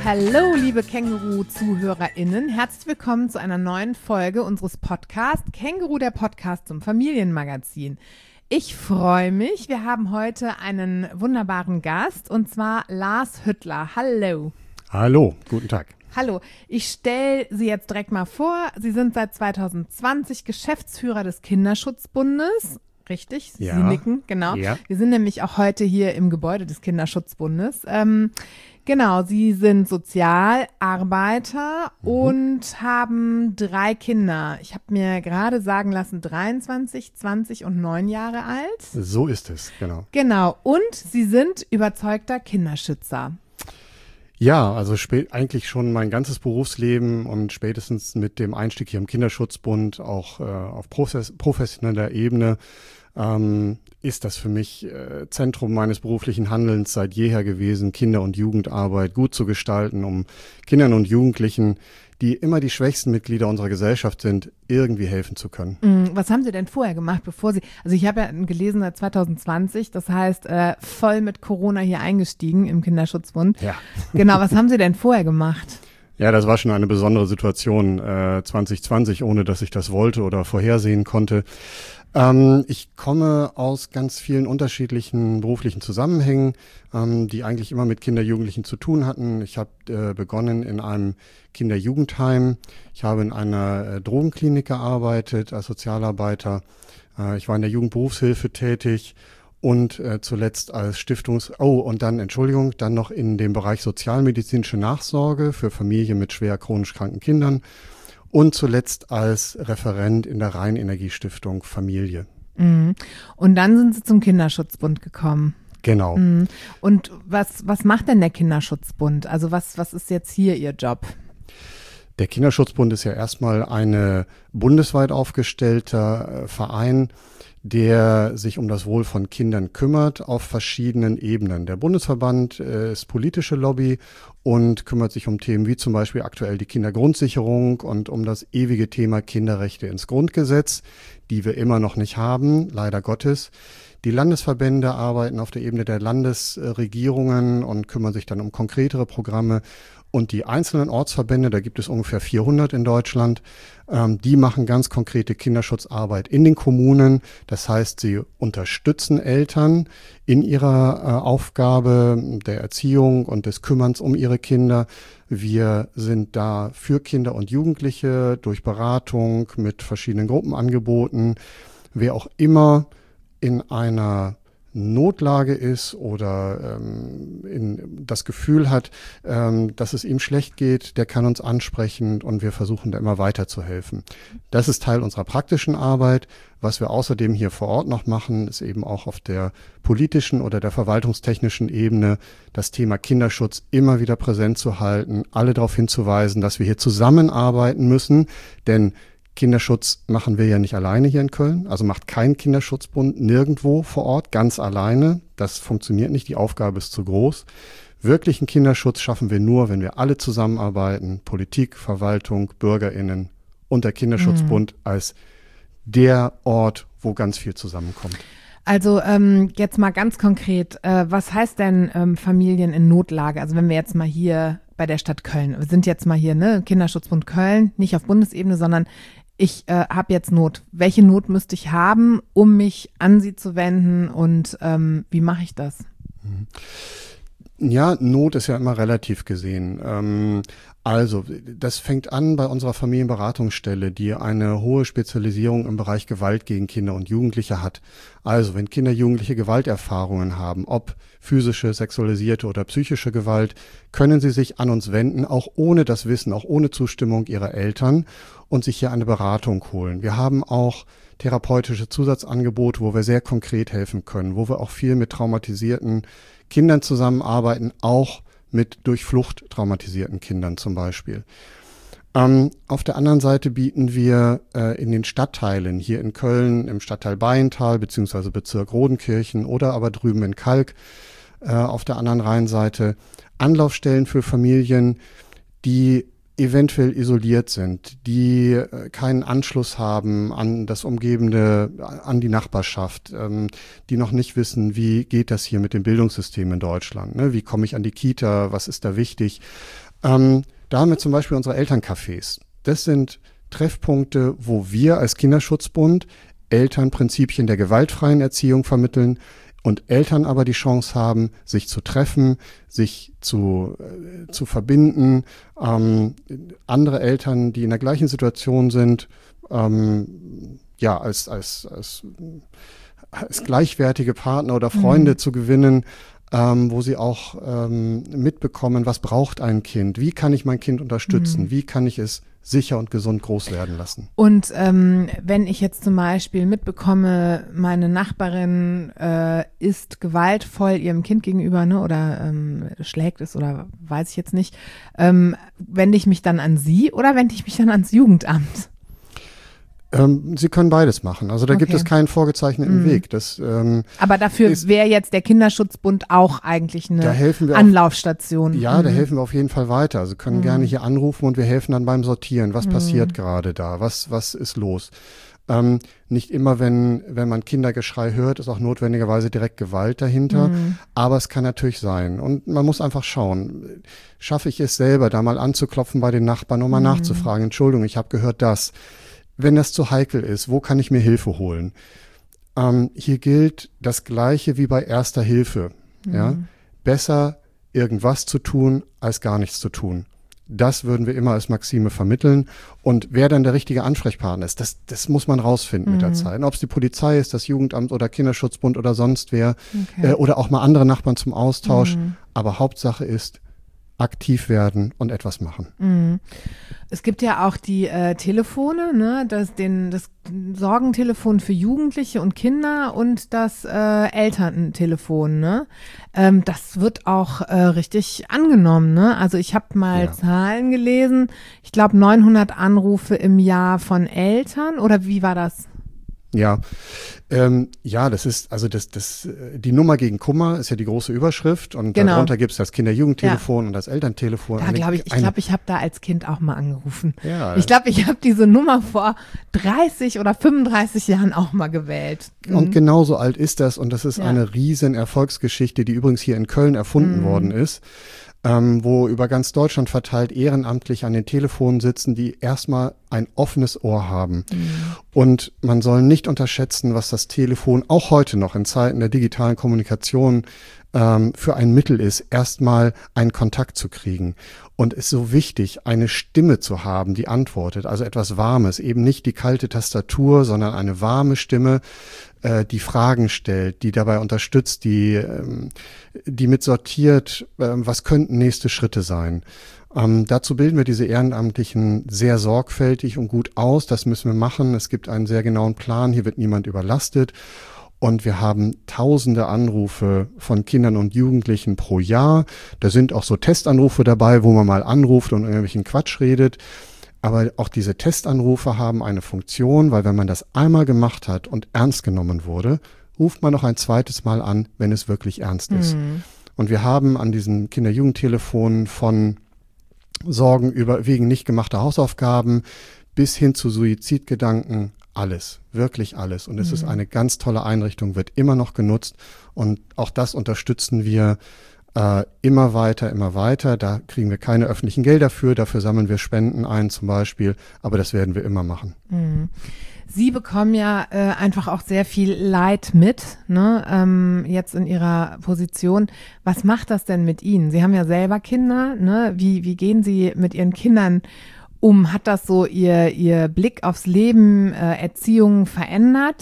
Hallo, liebe Känguru-ZuhörerInnen. Herzlich willkommen zu einer neuen Folge unseres Podcasts Känguru, der Podcast zum Familienmagazin. Ich freue mich. Wir haben heute einen wunderbaren Gast und zwar Lars Hüttler. Hallo. Hallo, guten Tag. Hallo, ich stelle Sie jetzt direkt mal vor. Sie sind seit 2020 Geschäftsführer des Kinderschutzbundes. Richtig? Ja. Sie nicken, genau. Ja. Wir sind nämlich auch heute hier im Gebäude des Kinderschutzbundes. Genau, Sie sind Sozialarbeiter und haben 3 Kinder. Ich habe mir gerade sagen lassen, 23, 20 und 9 Jahre alt. So ist es, genau. Genau, und Sie sind überzeugter Kinderschützer. Ja, also eigentlich schon mein ganzes Berufsleben und spätestens mit dem Einstieg hier im Kinderschutzbund auch auf professioneller Ebene ist das für mich Zentrum meines beruflichen Handelns seit jeher gewesen, Kinder- und Jugendarbeit gut zu gestalten, um Kindern und Jugendlichen, die immer die schwächsten Mitglieder unserer Gesellschaft sind, irgendwie helfen zu können. Was haben Sie denn vorher gemacht, bevor Sie, also ich habe ja gelesen seit 2020, das heißt voll mit Corona hier eingestiegen im Kinderschutzbund. Ja. Genau, was haben Sie denn vorher gemacht? Ja, das war schon eine besondere Situation 2020, ohne dass ich das wollte oder vorhersehen konnte. Ich komme aus ganz vielen unterschiedlichen beruflichen Zusammenhängen, die eigentlich immer mit Kinder-Jugendlichen zu tun hatten. Ich habe begonnen in einem Kinder-Jugendheim. Ich habe in einer Drogenklinik gearbeitet als Sozialarbeiter. Ich war in der Jugendberufshilfe tätig und zuletzt als dann noch in dem Bereich sozialmedizinische Nachsorge für Familien mit schwer chronisch kranken Kindern. Und zuletzt als Referent in der Rheinenergiestiftung Familie. Und dann sind Sie zum Kinderschutzbund gekommen. Genau. Und was macht denn der Kinderschutzbund? Also was ist jetzt hier Ihr Job? Der Kinderschutzbund ist ja erstmal ein bundesweit aufgestellter Verein, der sich um das Wohl von Kindern kümmert auf verschiedenen Ebenen. Der Bundesverband ist politische Lobby und kümmert sich um Themen wie zum Beispiel aktuell die Kindergrundsicherung und um das ewige Thema Kinderrechte ins Grundgesetz, die wir immer noch nicht haben, leider Gottes. Die Landesverbände arbeiten auf der Ebene der Landesregierungen und kümmern sich dann um konkretere Programme. Und die einzelnen Ortsverbände, da gibt es ungefähr 400 in Deutschland, die machen ganz konkrete Kinderschutzarbeit in den Kommunen. Das heißt, sie unterstützen Eltern in ihrer Aufgabe der Erziehung und des Kümmerns um ihre Kinder. Wir sind da für Kinder und Jugendliche durch Beratung mit verschiedenen Gruppenangeboten. Wer auch immer in einer Notlage ist oder das Gefühl hat, dass es ihm schlecht geht, der kann uns ansprechen und wir versuchen da immer weiterzuhelfen. Das ist Teil unserer praktischen Arbeit. Was wir außerdem hier vor Ort noch machen, ist eben auch auf der politischen oder der verwaltungstechnischen Ebene das Thema Kinderschutz immer wieder präsent zu halten, alle darauf hinzuweisen, dass wir hier zusammenarbeiten müssen, denn Kinderschutz machen wir ja nicht alleine hier in Köln, also macht kein Kinderschutzbund nirgendwo vor Ort ganz alleine. Das funktioniert nicht, die Aufgabe ist zu groß. Wirklichen Kinderschutz schaffen wir nur, wenn wir alle zusammenarbeiten, Politik, Verwaltung, BürgerInnen und der Kinderschutzbund als der Ort, wo ganz viel zusammenkommt. Also jetzt mal ganz konkret, was heißt denn Familien in Notlage? Also wenn wir jetzt mal hier bei der Stadt Köln, wir sind jetzt mal hier, ne, Kinderschutzbund Köln, nicht auf Bundesebene, sondern ich habe jetzt Not. Welche Not müsste ich haben, um mich an Sie zu wenden und wie mache ich das? Ja, Not ist ja immer relativ gesehen. Also, das fängt an bei unserer Familienberatungsstelle, die eine hohe Spezialisierung im Bereich Gewalt gegen Kinder und Jugendliche hat. Also, wenn Kinder, Jugendliche Gewalterfahrungen haben, ob physische, sexualisierte oder psychische Gewalt, können sie sich an uns wenden, auch ohne das Wissen, auch ohne Zustimmung ihrer Eltern und sich hier eine Beratung holen. Wir haben auch therapeutische Zusatzangebote, wo wir sehr konkret helfen können, wo wir auch viel mit traumatisierten Kindern zusammenarbeiten, auch mit durch Flucht traumatisierten Kindern zum Beispiel. Auf der anderen Seite bieten wir in den Stadtteilen, hier in Köln, im Stadtteil Bayental bzw. Bezirk Rodenkirchen oder aber drüben in Kalk auf der anderen Rheinseite Anlaufstellen für Familien, die eventuell isoliert sind, die keinen Anschluss haben an das Umgebende, an die Nachbarschaft, die noch nicht wissen, wie geht das hier mit dem Bildungssystem in Deutschland, ne? Wie komme ich an die Kita, was ist da wichtig? Da haben wir zum Beispiel unsere Elterncafés. Das sind Treffpunkte, wo wir als Kinderschutzbund Eltern Prinzipien der gewaltfreien Erziehung vermitteln und Eltern aber die Chance haben, sich zu treffen, sich zu verbinden, andere Eltern, die in der gleichen Situation sind, als gleichwertige Partner oder Freunde zu gewinnen, wo sie auch mitbekommen, was braucht ein Kind, wie kann ich mein Kind unterstützen, wie kann ich es sicher und gesund groß werden lassen. Und wenn ich jetzt zum Beispiel mitbekomme, meine Nachbarin ist gewaltvoll ihrem Kind gegenüber, ne, oder schlägt es oder weiß ich jetzt nicht, wende ich mich dann an Sie oder wende ich mich dann ans Jugendamt? Sie können beides machen. Also da gibt es keinen vorgezeichneten Weg. Aber dafür wäre jetzt der Kinderschutzbund auch eigentlich eine Anlaufstation. Da helfen wir auf jeden Fall weiter. Also können gerne hier anrufen und wir helfen dann beim Sortieren. Was passiert gerade da? Was ist los? Nicht immer, wenn man Kindergeschrei hört, ist auch notwendigerweise direkt Gewalt dahinter. Aber es kann natürlich sein. Und man muss einfach schauen, schaffe ich es selber, da mal anzuklopfen bei den Nachbarn, um mal nachzufragen, Entschuldigung, ich habe gehört das. Wenn das zu heikel ist, wo kann ich mir Hilfe holen? Hier gilt das Gleiche wie bei Erster Hilfe. Ja? Besser irgendwas zu tun, als gar nichts zu tun. Das würden wir immer als Maxime vermitteln. Und wer dann der richtige Ansprechpartner ist, das muss man rausfinden mit der Zeit. Ob es die Polizei ist, das Jugendamt oder Kinderschutzbund oder sonst wer. Oder auch mal andere Nachbarn zum Austausch. Aber Hauptsache ist, aktiv werden und etwas machen. Es gibt ja auch die Telefone, ne? Das Sorgentelefon für Jugendliche und Kinder und das Elterntelefon, ne? Das wird auch richtig angenommen, ne? Also ich habe mal Zahlen gelesen, ich glaube 900 Anrufe im Jahr von Eltern oder wie war das? Ja, das ist, also die Nummer gegen Kummer ist ja die große Überschrift und darunter gibt es das Kinder-Jugendtelefon und das Elterntelefon. Da glaube ich habe da als Kind auch mal angerufen. Ja, ich glaube, ich habe diese Nummer vor 30 oder 35 Jahren auch mal gewählt. Und genauso alt ist das und das ist eine riesen Erfolgsgeschichte, die übrigens hier in Köln erfunden worden ist. Wo über ganz Deutschland verteilt ehrenamtlich an den Telefonen sitzen, die erstmal ein offenes Ohr haben. Und man soll nicht unterschätzen, was das Telefon auch heute noch in Zeiten der digitalen Kommunikation für ein Mittel ist, erstmal einen Kontakt zu kriegen. Und es ist so wichtig, eine Stimme zu haben, die antwortet, also etwas Warmes, eben nicht die kalte Tastatur, sondern eine warme Stimme, die Fragen stellt, die dabei unterstützt, die mit sortiert, was könnten nächste Schritte sein. Dazu bilden wir diese Ehrenamtlichen sehr sorgfältig und gut aus. Das müssen wir machen. Es gibt einen sehr genauen Plan. Hier wird niemand überlastet. Und wir haben tausende Anrufe von Kindern und Jugendlichen pro Jahr. Da sind auch so Testanrufe dabei, wo man mal anruft und irgendwelchen Quatsch redet. Aber auch diese Testanrufe haben eine Funktion, weil wenn man das einmal gemacht hat und ernst genommen wurde, ruft man noch ein zweites Mal an, wenn es wirklich ernst ist. Und wir haben an diesen Kinder-Jugendtelefonen von Sorgen wegen nicht gemachter Hausaufgaben bis hin zu Suizidgedanken alles, wirklich alles. Und es ist eine ganz tolle Einrichtung, wird immer noch genutzt und auch das unterstützen wir immer weiter. Da kriegen wir keine öffentlichen Gelder für, dafür sammeln wir Spenden ein zum Beispiel, aber das werden wir immer machen. Sie bekommen ja einfach auch sehr viel Leid mit, ne? Jetzt in Ihrer Position. Was macht das denn mit Ihnen? Sie haben ja selber Kinder, ne? Wie gehen Sie mit Ihren Kindern um? Hat das so Ihr Blick aufs Leben, Erziehung verändert?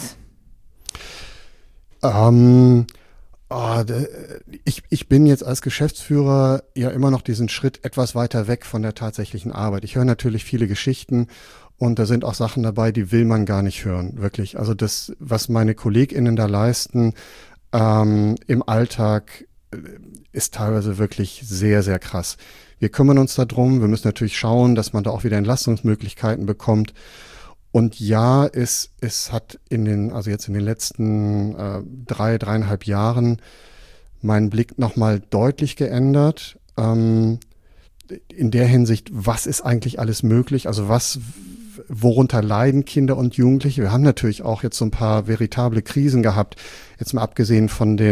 Ich bin jetzt als Geschäftsführer ja immer noch diesen Schritt etwas weiter weg von der tatsächlichen Arbeit. Ich höre natürlich viele Geschichten und da sind auch Sachen dabei, die will man gar nicht hören, wirklich. Also das, was meine KollegInnen da leisten im Alltag, ist teilweise wirklich sehr, sehr krass. Wir kümmern uns darum, wir müssen natürlich schauen, dass man da auch wieder Entlastungsmöglichkeiten bekommt. Und ja, es hat jetzt in den letzten 3,5 Jahren meinen Blick nochmal deutlich geändert. In der Hinsicht, was ist eigentlich alles möglich? Also worunter leiden Kinder und Jugendliche? Wir haben natürlich auch jetzt so ein paar veritable Krisen gehabt. Jetzt mal abgesehen von den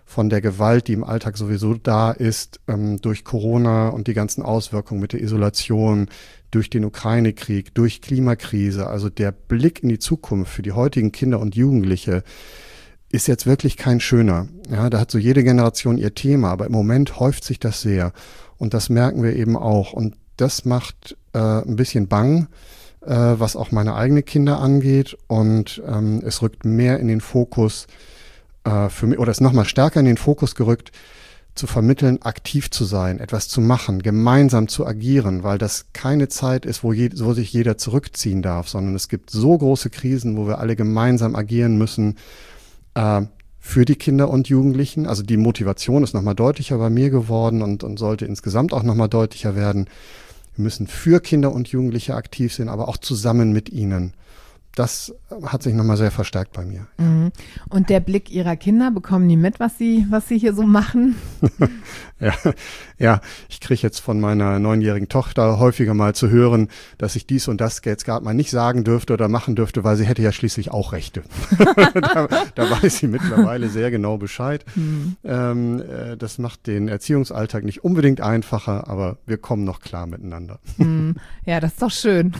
von der Gewalt, die im Alltag sowieso da ist, durch Corona und die ganzen Auswirkungen mit der Isolation, durch den Ukraine-Krieg, durch Klimakrise. Also der Blick in die Zukunft für die heutigen Kinder und Jugendliche ist jetzt wirklich kein schöner. Ja, da hat so jede Generation ihr Thema, aber im Moment häuft sich das sehr. Und das merken wir eben auch. Und das macht ein bisschen bang, was auch meine eigenen Kinder angeht. Und es rückt mehr in den Fokus für mich, oder ist nochmal stärker in den Fokus gerückt, zu vermitteln, aktiv zu sein, etwas zu machen, gemeinsam zu agieren, weil das keine Zeit ist, wo sich jeder zurückziehen darf, sondern es gibt so große Krisen, wo wir alle gemeinsam agieren müssen, für die Kinder und Jugendlichen. Also die Motivation ist nochmal deutlicher bei mir geworden und sollte insgesamt auch nochmal deutlicher werden. Wir müssen für Kinder und Jugendliche aktiv sein, aber auch zusammen mit ihnen. Das hat sich nochmal sehr verstärkt bei mir. Mhm. Und der Blick Ihrer Kinder, bekommen die mit, was Sie hier so machen? Ja, ich kriege jetzt von meiner 9-jährigen Tochter häufiger mal zu hören, dass ich dies und das jetzt gerade mal nicht sagen dürfte oder machen dürfte, weil sie hätte ja schließlich auch Rechte. Da weiß sie mittlerweile sehr genau Bescheid. Mhm. Das macht den Erziehungsalltag nicht unbedingt einfacher, aber wir kommen noch klar miteinander. Mhm. Ja, das ist doch schön.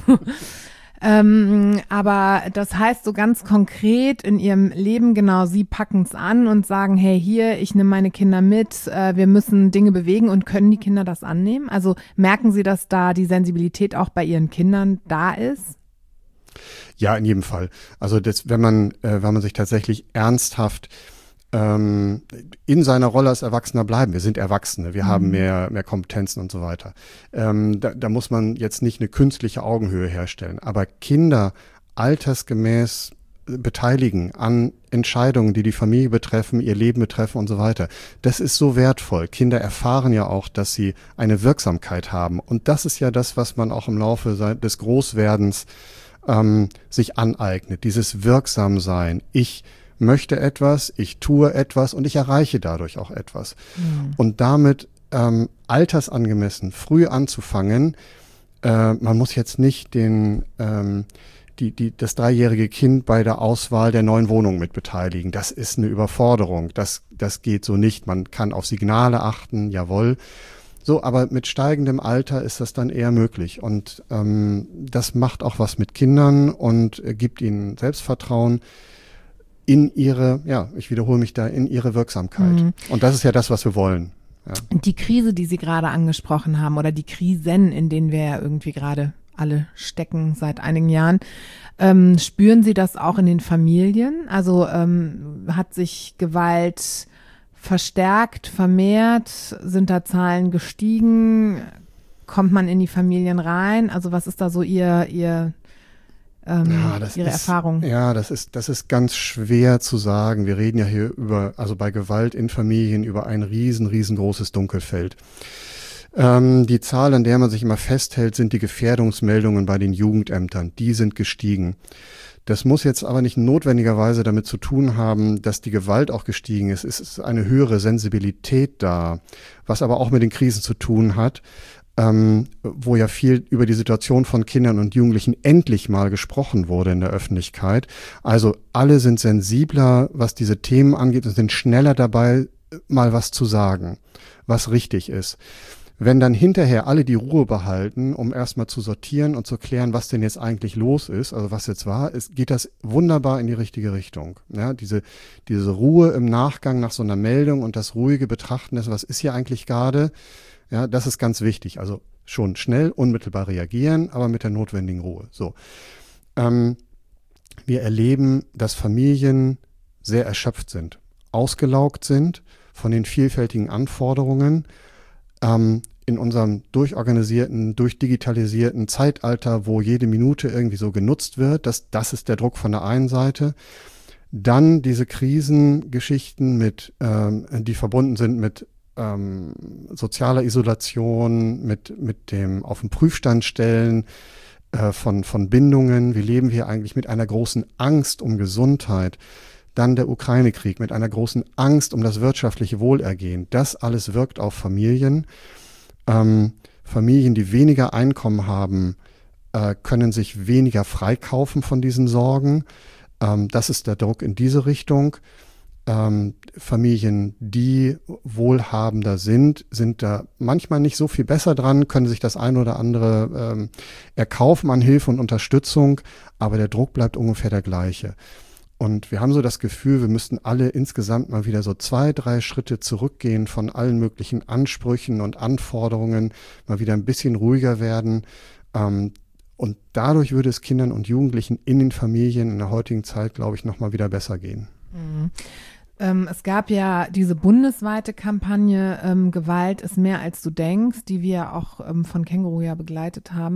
Aber das heißt so ganz konkret in Ihrem Leben, genau, Sie packen es an und sagen, hey, hier, ich nehme meine Kinder mit, wir müssen Dinge bewegen, und können die Kinder das annehmen? Also merken Sie, dass da die Sensibilität auch bei Ihren Kindern da ist? Ja, in jedem Fall. Also wenn man sich tatsächlich ernsthaft in seiner Rolle als Erwachsener bleiben. Wir sind Erwachsene, wir haben mehr Kompetenzen und so weiter. Da muss man jetzt nicht eine künstliche Augenhöhe herstellen, aber Kinder altersgemäß beteiligen an Entscheidungen, die die Familie betreffen, ihr Leben betreffen und so weiter. Das ist so wertvoll. Kinder erfahren ja auch, dass sie eine Wirksamkeit haben, und das ist ja das, was man auch im Laufe des Großwerdens sich aneignet, dieses Wirksamsein. Ich möchte etwas, ich tue etwas und ich erreiche dadurch auch etwas. Mhm. Und damit altersangemessen früh anzufangen, man muss jetzt nicht das 3-jährige Kind bei der Auswahl der neuen Wohnung mit beteiligen. Das ist eine Überforderung. Das geht so nicht. Man kann auf Signale achten, jawohl. So, aber mit steigendem Alter ist das dann eher möglich. Und das macht auch was mit Kindern und gibt ihnen Selbstvertrauen in ihre, ich wiederhole mich da, in ihre Wirksamkeit. Mhm. Und das ist ja das, was wir wollen. Ja. Die Krise, die Sie gerade angesprochen haben, oder die Krisen, in denen wir ja irgendwie gerade alle stecken seit einigen Jahren, spüren Sie das auch in den Familien? Also hat sich Gewalt verstärkt, vermehrt? Sind da Zahlen gestiegen? Kommt man in die Familien rein? Also was ist da so Ihre Erfahrung? Ja, das ist ganz schwer zu sagen. Wir reden ja hier bei Gewalt in Familien über ein riesengroßes Dunkelfeld. Die Zahl, an der man sich immer festhält, sind die Gefährdungsmeldungen bei den Jugendämtern. Die sind gestiegen. Das muss jetzt aber nicht notwendigerweise damit zu tun haben, dass die Gewalt auch gestiegen ist. Es ist eine höhere Sensibilität da, was aber auch mit den Krisen zu tun hat. Wo ja viel über die Situation von Kindern und Jugendlichen endlich mal gesprochen wurde in der Öffentlichkeit. Also alle sind sensibler, was diese Themen angeht, und sind schneller dabei, mal was zu sagen, was richtig ist. Wenn dann hinterher alle die Ruhe behalten, um erstmal zu sortieren und zu klären, was denn jetzt eigentlich los ist, also was jetzt war, geht das wunderbar in die richtige Richtung. Ja, diese Ruhe im Nachgang nach so einer Meldung und das ruhige Betrachten dessen, was ist hier eigentlich gerade, ja, das ist ganz wichtig. Also schon schnell, unmittelbar reagieren, aber mit der notwendigen Ruhe. So, wir erleben, dass Familien sehr erschöpft sind, ausgelaugt sind von den vielfältigen Anforderungen in unserem durchorganisierten, durchdigitalisierten Zeitalter, wo jede Minute irgendwie so genutzt wird. Das ist der Druck von der einen Seite. Dann diese Krisengeschichten die verbunden sind mit sozialer Isolation, mit dem auf den Prüfstand stellen von Bindungen. Wie leben wir eigentlich mit einer großen Angst um Gesundheit? Dann der Ukraine-Krieg mit einer großen Angst um das wirtschaftliche Wohlergehen. Das alles wirkt auf Familien. Familien, die weniger Einkommen haben, können sich weniger freikaufen von diesen Sorgen. Das ist der Druck in diese Richtung. Familien, die wohlhabender sind da manchmal nicht so viel besser dran, können sich das ein oder andere erkaufen an Hilfe und Unterstützung, aber der Druck bleibt ungefähr der gleiche. Und wir haben so das Gefühl, wir müssten alle insgesamt mal wieder so 2, 3 Schritte zurückgehen von allen möglichen Ansprüchen und Anforderungen, mal wieder ein bisschen ruhiger werden. Und dadurch würde es Kindern und Jugendlichen in den Familien in der heutigen Zeit, glaube ich, noch mal wieder besser gehen. Mhm. Es gab ja diese bundesweite Kampagne Gewalt ist mehr als du denkst, die wir auch von Känguru ja begleitet haben.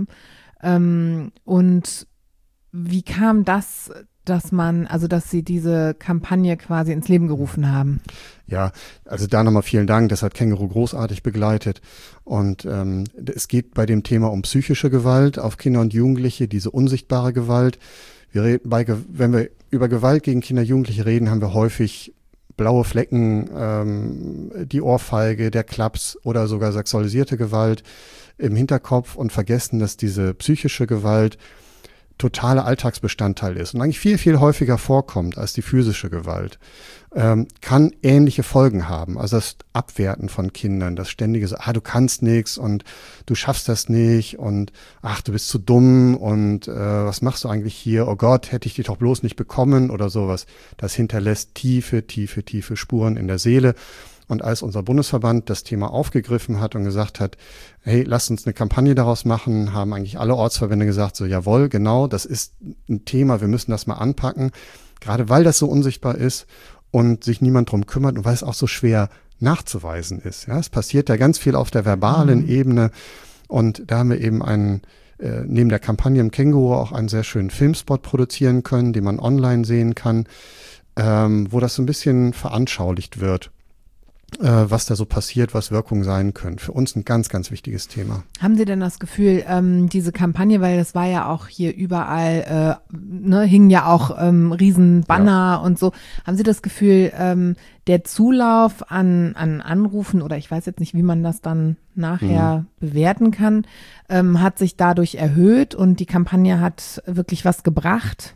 Und wie kam das, dass sie diese Kampagne quasi ins Leben gerufen haben? Ja, also da nochmal vielen Dank, das hat Känguru großartig begleitet. Und es geht bei dem Thema um psychische Gewalt auf Kinder und Jugendliche, diese unsichtbare Gewalt. Wenn wir über Gewalt gegen Kinder und Jugendliche reden, haben wir häufig blaue Flecken, die Ohrfeige, der Klaps oder sogar sexualisierte Gewalt im Hinterkopf und vergessen, dass diese psychische Gewalt totaler Alltagsbestandteil ist und eigentlich viel, viel häufiger vorkommt als die physische Gewalt, kann ähnliche Folgen haben. Also das Abwerten von Kindern, das ständige so, du kannst nichts und du schaffst das nicht und du bist zu dumm und was machst du eigentlich hier? Oh Gott, hätte ich dich doch bloß nicht bekommen oder sowas. Das hinterlässt tiefe, tiefe, tiefe Spuren in der Seele. Und als unser Bundesverband das Thema aufgegriffen hat und gesagt hat, hey, lasst uns eine Kampagne daraus machen, haben eigentlich alle Ortsverbände gesagt, so jawohl, genau, das ist ein Thema, wir müssen das mal anpacken, gerade weil das so unsichtbar ist und sich niemand drum kümmert und weil es auch so schwer nachzuweisen ist. Ja, es passiert ja ganz viel auf der verbalen Ebene und da haben wir eben neben der Kampagne im Känguru auch einen sehr schönen Filmspot produzieren können, den man online sehen kann, wo das so ein bisschen veranschaulicht wird, was da so passiert, was Wirkung sein können. Für uns ein ganz, ganz wichtiges Thema. Haben Sie denn das Gefühl, diese Kampagne, weil das war ja auch hier überall, hingen ja auch Riesenbanner und so, haben Sie das Gefühl, der Zulauf an Anrufen oder ich weiß jetzt nicht, wie man das dann nachher bewerten kann, hat sich dadurch erhöht und die Kampagne hat wirklich was gebracht?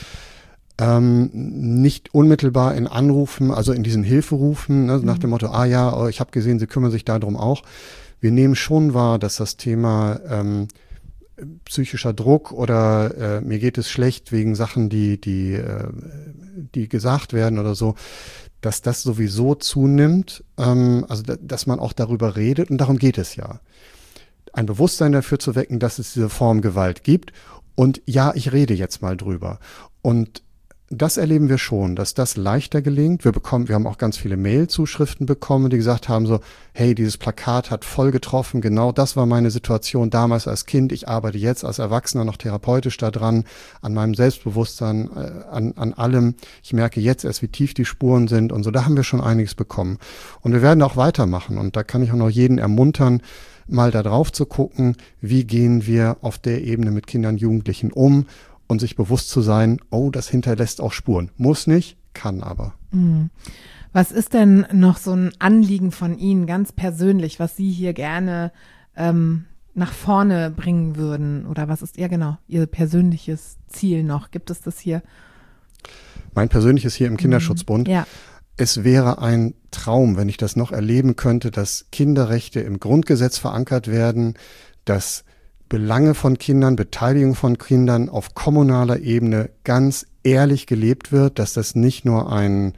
Nicht unmittelbar in Anrufen, also in diesen Hilferufen, nach dem Motto, ich habe gesehen, Sie kümmern sich darum auch. Wir nehmen schon wahr, dass das Thema psychischer Druck oder mir geht es schlecht wegen Sachen, die gesagt werden oder so, dass das sowieso zunimmt, also dass man auch darüber redet und darum geht es ja. Ein Bewusstsein dafür zu wecken, dass es diese Form Gewalt gibt und ja, ich rede jetzt mal drüber. Und das erleben wir schon, dass das leichter gelingt. Wir haben auch ganz viele Mail-Zuschriften bekommen, die gesagt haben so, hey, dieses Plakat hat voll getroffen, genau das war meine Situation damals als Kind. Ich arbeite jetzt als Erwachsener noch therapeutisch daran, an meinem Selbstbewusstsein, an allem. Ich merke jetzt erst, wie tief die Spuren sind und so. Da haben wir schon einiges bekommen. Und wir werden auch weitermachen. Und da kann ich auch noch jeden ermuntern, mal da drauf zu gucken, wie gehen wir auf der Ebene mit Kindern und Jugendlichen um, und sich bewusst zu sein, das hinterlässt auch Spuren. Muss nicht, kann aber. Was ist denn noch so ein Anliegen von Ihnen, ganz persönlich, was Sie hier gerne nach vorne bringen würden? Oder was ist Ihr persönliches Ziel noch? Gibt es das hier? Mein persönliches hier im Kinderschutzbund? Ja. Es wäre ein Traum, wenn ich das noch erleben könnte, dass Kinderrechte im Grundgesetz verankert werden, dass Belange von Kindern, Beteiligung von Kindern auf kommunaler Ebene ganz ehrlich gelebt wird, dass das nicht nur ein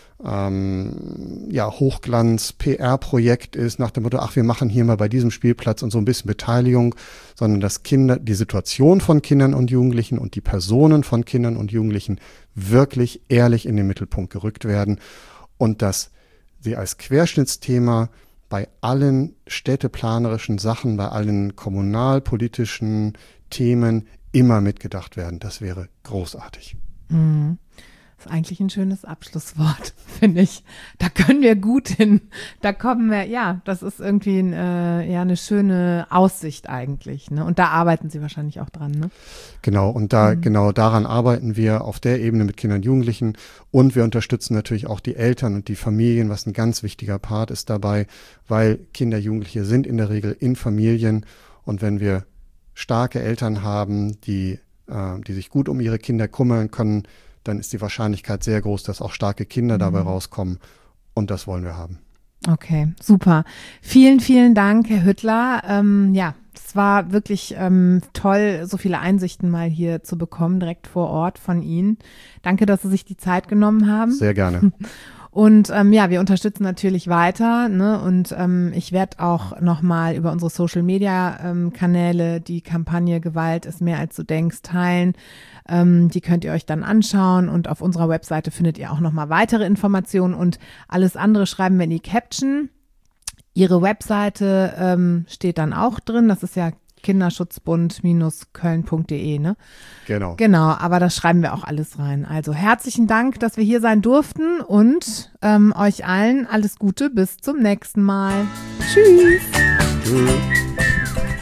Hochglanz-PR-Projekt ist nach dem Motto, wir machen hier mal bei diesem Spielplatz und so ein bisschen Beteiligung, sondern dass die Situation von Kindern und Jugendlichen und die Personen von Kindern und Jugendlichen wirklich ehrlich in den Mittelpunkt gerückt werden und dass sie als Querschnittsthema bei allen städteplanerischen Sachen, bei allen kommunalpolitischen Themen immer mitgedacht werden. Das wäre großartig. Das ist eigentlich ein schönes Abschlusswort, finde ich. Da können wir gut hin. Da kommen wir, das ist irgendwie eine schöne Aussicht eigentlich. Ne? Und da arbeiten Sie wahrscheinlich auch dran, ne? Genau, und genau daran arbeiten wir auf der Ebene mit Kindern und Jugendlichen. Und wir unterstützen natürlich auch die Eltern und die Familien, was ein ganz wichtiger Part ist dabei, weil Kinder, Jugendliche sind in der Regel in Familien. Und wenn wir starke Eltern haben, die sich gut um ihre Kinder kümmern können, dann ist die Wahrscheinlichkeit sehr groß, dass auch starke Kinder dabei rauskommen. Und das wollen wir haben. Okay, super. Vielen, vielen Dank, Herr Hüttler. Es war wirklich toll, so viele Einsichten mal hier zu bekommen, direkt vor Ort von Ihnen. Danke, dass Sie sich die Zeit genommen haben. Sehr gerne. Und wir unterstützen natürlich weiter, ne? Und ich werde auch nochmal über unsere Social-Media-Kanäle die Kampagne Gewalt ist mehr als du denkst teilen. Die könnt ihr euch dann anschauen und auf unserer Webseite findet ihr auch nochmal weitere Informationen und alles andere schreiben wir in die Caption. Ihre Webseite steht dann auch drin, das ist ja Kinderschutzbund-köln.de, ne? Genau. Genau, aber das schreiben wir auch alles rein. Also herzlichen Dank, dass wir hier sein durften und euch allen alles Gute, bis zum nächsten Mal. Tschüss. Tschüss.